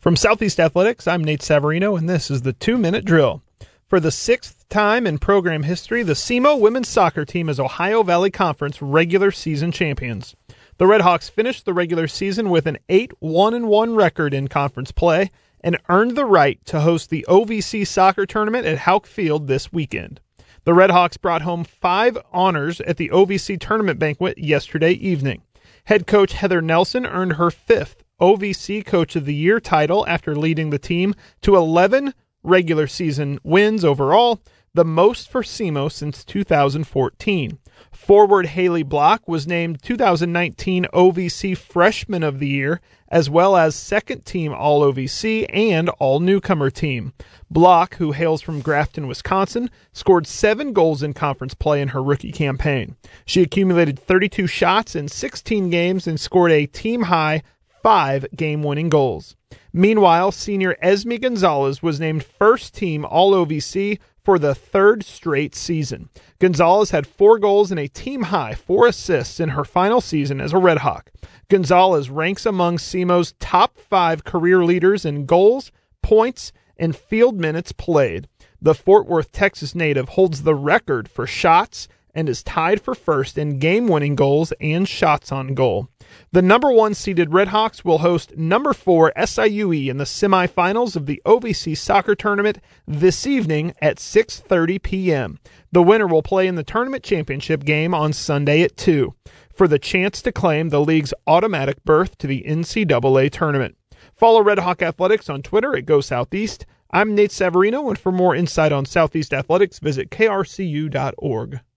From Southeast Athletics, I'm Nate Savarino, and this is the 2-Minute Drill. For the sixth time in program history, the SEMO women's soccer team is Ohio Valley Conference regular season champions. The Redhawks finished the regular season with an 8-1-1 record in conference play and earned the right to host the OVC soccer tournament at Houck Field this weekend. The Redhawks brought home 5 honors at the OVC tournament banquet yesterday evening. Head coach Heather Nelson earned her 5th OVC Coach of the Year title after leading the team to 11 regular season wins overall, the most for SEMO since 2014. Forward Haley Block was named 2019 OVC Freshman of the Year, as well as second team All-OVC and All-Newcomer team. Block, who hails from Grafton, Wisconsin, scored 7 goals in conference play in her rookie campaign. She accumulated 32 shots in 16 games and scored a team-high 5 game-winning goals. Meanwhile, senior Esme Gonzalez was named first team All-OVC for the 3rd straight season. Gonzalez had 4 goals and a team-high 4 assists in her final season as a Redhawk. Gonzalez ranks among SEMO's top 5 career leaders in goals, points, and field minutes played. The Fort Worth, Texas native holds the record for shots and is tied for first in game-winning goals and shots on goal. The number 1 seeded Redhawks will host number 4 SIUE in the semifinals of the OVC soccer tournament this evening at 6:30 p.m. The winner will play in the tournament championship game on Sunday at 2 for the chance to claim the league's automatic berth to the NCAA tournament. Follow Redhawk Athletics on Twitter at GoSoutheast. I'm Nate Savarino, and for more insight on Southeast Athletics, visit krcu.org.